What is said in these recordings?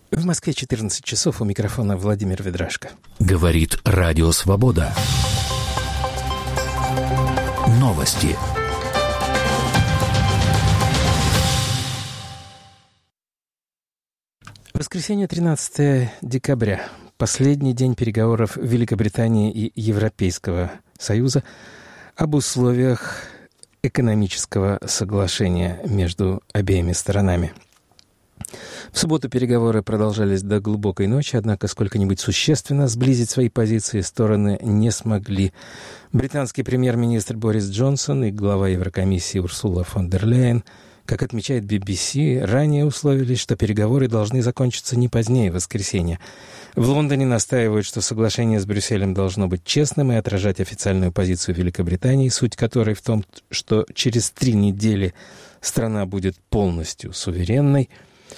В Москве 14 часов, у микрофона Владимир Ведрашко. Говорит Радио Свобода. Новости. Воскресенье, 13 декабря. Последний день переговоров Великобритании и Европейского Союза об условиях экономического соглашения между обеими сторонами. В субботу переговоры продолжались до глубокой ночи, однако сколько-нибудь существенно сблизить свои позиции стороны не смогли. Британский премьер-министр Борис Джонсон и глава Еврокомиссии Урсула фон дер Ляйен, как отмечает BBC, ранее условились, что переговоры должны закончиться не позднее воскресенья. В Лондоне настаивают, что соглашение с Брюсселем должно быть честным и отражать официальную позицию Великобритании, суть которой в том, что через 3 недели страна будет полностью суверенной.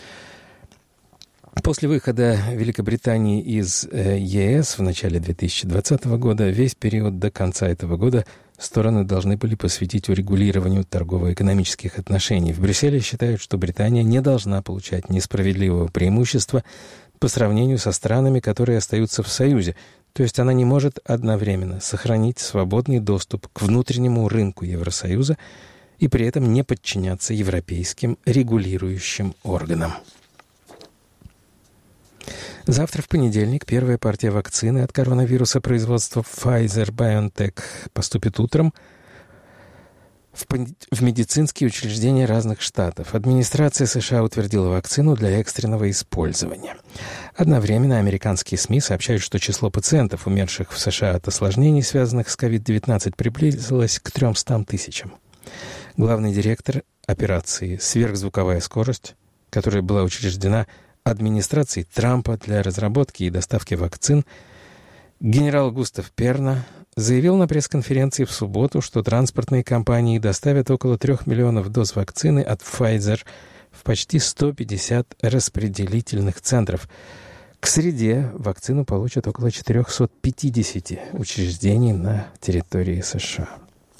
После выхода Великобритании из ЕС в начале 2020 года весь период до конца этого года стороны должны были посвятить урегулированию торгово-экономических отношений. В Брюсселе считают, что Британия не должна получать несправедливого преимущества по сравнению со странами, которые остаются в Союзе. То есть она не может одновременно сохранить свободный доступ к внутреннему рынку Евросоюза и при этом не подчиняться европейским регулирующим органам. Завтра, в понедельник, первая партия вакцины от коронавируса производства Pfizer-BioNTech поступит утром в медицинские учреждения разных штатов. Администрация США утвердила вакцину для экстренного использования. Одновременно американские СМИ сообщают, что число пациентов, умерших в США от осложнений, связанных с COVID-19, приблизилось к 300 тысячам. Главный директор операции «Сверхзвуковая скорость», которая была учреждена администрацией Трампа для разработки и доставки вакцин, генерал Густав Перна заявил на пресс-конференции в субботу, что транспортные компании доставят около 3 миллионов доз вакцины от Pfizer в почти 150 распределительных центров. К среде вакцину получат около 450 учреждений на территории США.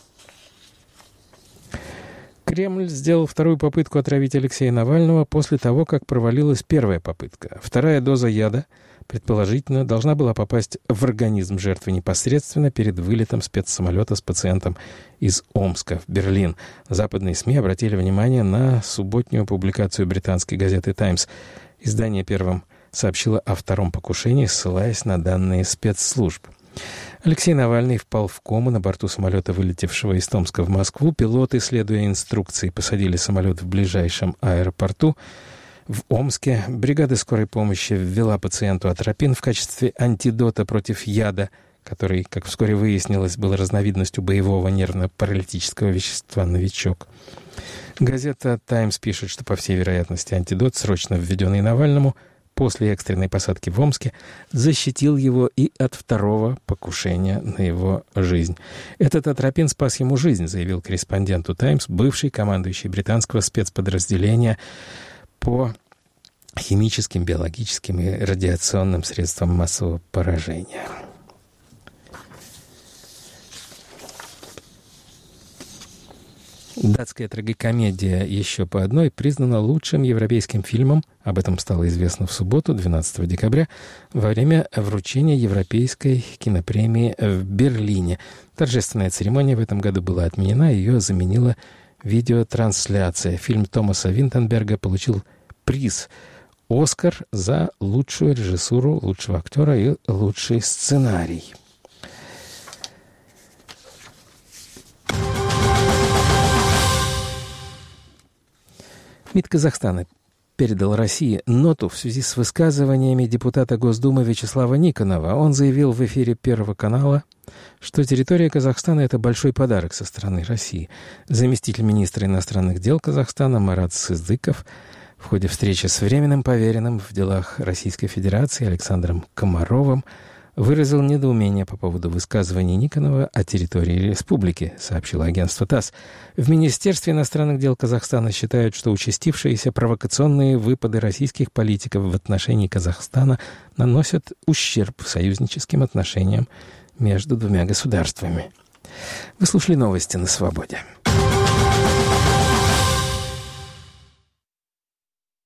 Кремль сделал вторую попытку отравить Алексея Навального после того, как провалилась первая попытка. Вторая доза яда, предположительно, должна была попасть в организм жертвы непосредственно перед вылетом спецсамолета с пациентом из Омска в Берлин. Западные СМИ обратили внимание на субботнюю публикацию британской газеты «Таймс». Издание первым сообщило о втором покушении, ссылаясь на данные спецслужб. Алексей Навальный впал в кому на борту самолета, вылетевшего из Томска в Москву. Пилоты, следуя инструкции, посадили самолет в ближайшем аэропорту. В Омске бригада скорой помощи ввела пациенту атропин в качестве антидота против яда, который, как вскоре выяснилось, был разновидностью боевого нервно-паралитического вещества «Новичок». Газета «Таймс» пишет, что, по всей вероятности, антидот, срочно введенный Навальному, после экстренной посадки в Омске, защитил его и от второго покушения на его жизнь. Этот атропин спас ему жизнь, заявил корреспонденту «Таймс» бывший командующий британского спецподразделения по химическим, биологическим и радиационным средствам массового поражения. Датская трагикомедия «Еще по одной» признана лучшим европейским фильмом. Об этом стало известно в субботу, 12 декабря, во время вручения Европейской кинопремии в Берлине. Торжественная церемония в этом году была отменена, ее заменила видеотрансляция. Фильм Томаса Винтенберга получил приз «Оскар» за лучшую режиссуру, лучшего актера и лучший сценарий. МИД Казахстана передал России ноту в связи с высказываниями депутата Госдумы Вячеслава Никонова. Он заявил в эфире Первого канала, что территория Казахстана — это большой подарок со стороны России. Заместитель министра иностранных дел Казахстана Марат Сыздыков в ходе встречи с временным поверенным в делах Российской Федерации Александром Комаровым выразил недоумение по поводу высказываний Никонова о территории республики, сообщило агентство ТАСС. В Министерстве иностранных дел Казахстана считают, что участившиеся провокационные выпады российских политиков в отношении Казахстана наносят ущерб союзническим отношениям между двумя государствами. Вы слушали новости на «Свободе».